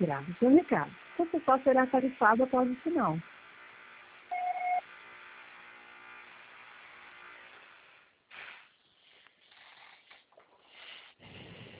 grave o seu recado. Você só será tarifado após o sinal.